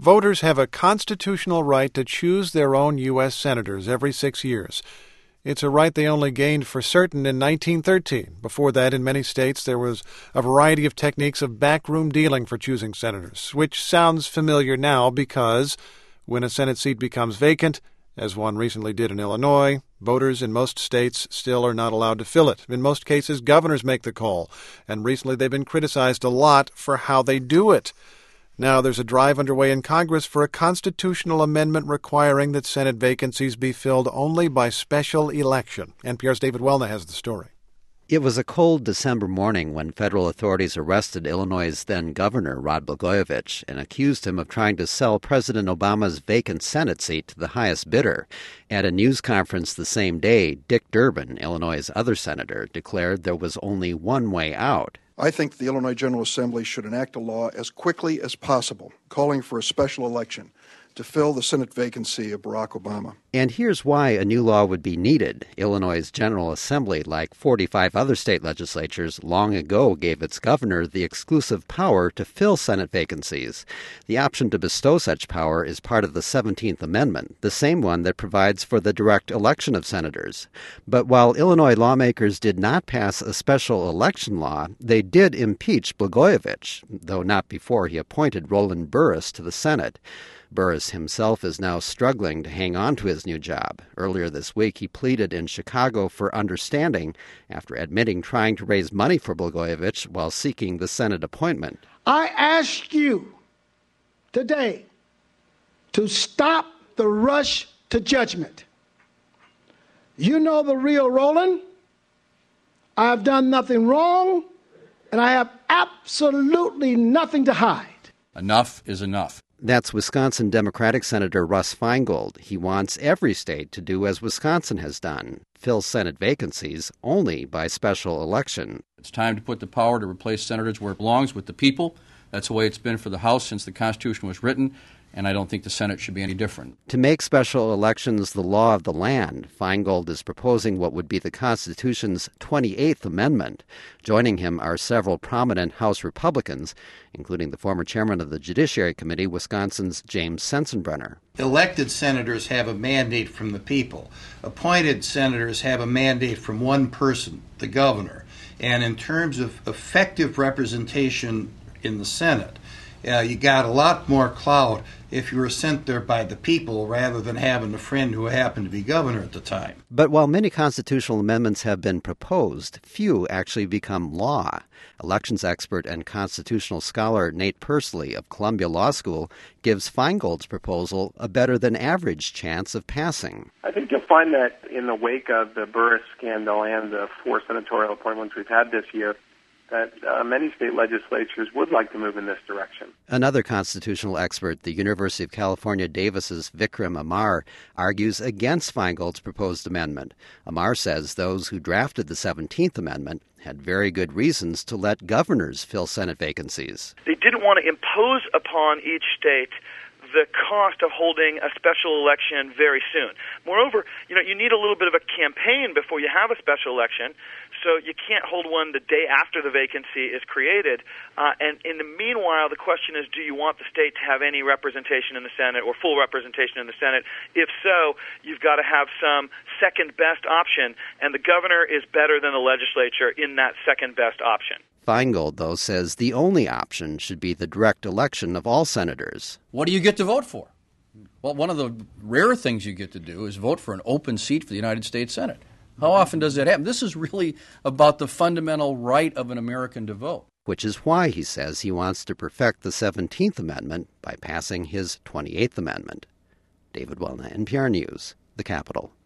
Voters have a constitutional right to choose their own U.S. senators every 6 years. It's a right they only gained for certain in 1913. Before that, in many states, there was a variety of techniques of backroom dealing for choosing senators, which sounds familiar now because when a Senate seat becomes vacant, as one recently did in Illinois, voters in most states still are not allowed to fill it. In most cases, governors make the call, and recently they've been criticized a lot for how they do it. Now there's a drive underway in Congress for a constitutional amendment requiring that Senate vacancies be filled only by special election. NPR's David Welna has the story. It was a cold December morning when federal authorities arrested Illinois' then-governor, Rod Blagojevich, and accused him of trying to sell President Obama's vacant Senate seat to the highest bidder. At a news conference the same day, Dick Durbin, Illinois' other senator, declared there was only one way out. I think the Illinois General Assembly should enact a law as quickly as possible, calling for a special election to fill the Senate vacancy of Barack Obama. And here's why a new law would be needed. Illinois' General Assembly, like 45 other state legislatures, long ago gave its governor the exclusive power to fill Senate vacancies. The option to bestow such power is part of the 17th Amendment, the same one that provides for the direct election of senators. But while Illinois lawmakers did not pass a special election law, they did impeach Blagojevich, though not before he appointed Roland Burris to the Senate. Burris himself is now struggling to hang on to his new job. Earlier this week, he pleaded in Chicago for understanding after admitting trying to raise money for Blagojevich while seeking the Senate appointment. I ask you today to stop the rush to judgment. You know the real Roland. I have done nothing wrong, and I have absolutely nothing to hide. Enough is enough. That's Wisconsin Democratic Senator Russ Feingold. He wants every state to do as Wisconsin has done, fill Senate vacancies only by special election. It's time to put the power to replace senators where it belongs, with the people. That's the way it's been for the House since the Constitution was written, and I don't think the Senate should be any different. To make special elections the law of the land, Feingold is proposing what would be the Constitution's 28th Amendment. Joining him are several prominent House Republicans, including the former chairman of the Judiciary Committee, Wisconsin's James Sensenbrenner. Elected senators have a mandate from the people. Appointed senators have a mandate from one person, the governor. And in terms of effective representation in the Senate, you got a lot more clout if you were sent there by the people rather than having a friend who happened to be governor at the time. But while many constitutional amendments have been proposed, few actually become law. Elections expert and constitutional scholar Nate Persley of Columbia Law School gives Feingold's proposal a better-than-average chance of passing. I think you'll find that in the wake of the Burris scandal and the 4 senatorial appointments we've had this year, that many state legislatures would like to move in this direction. Another constitutional expert, the University of California, Davis's Vikram Amar, argues against Feingold's proposed amendment. Amar says those who drafted the 17th Amendment had very good reasons to let governors fill Senate vacancies. They didn't want to impose upon each state the cost of holding a special election very soon. Moreover, you need a little bit of a campaign before you have a special election, so you can't hold one the day after the vacancy is created. And in the meanwhile, the question is, do you want the state to have any representation in the Senate or full representation in the Senate? If so, you've got to have some second-best option, and the governor is better than the legislature in that second-best option. Feingold, though, says the only option should be the direct election of all senators. What do you get to vote for? Well, one of the rare things you get to do is vote for an open seat for the United States Senate. How often does that happen? This is really about the fundamental right of an American to vote. Which is why he says he wants to perfect the 17th Amendment by passing his 28th Amendment. David Welna, NPR News, the Capitol.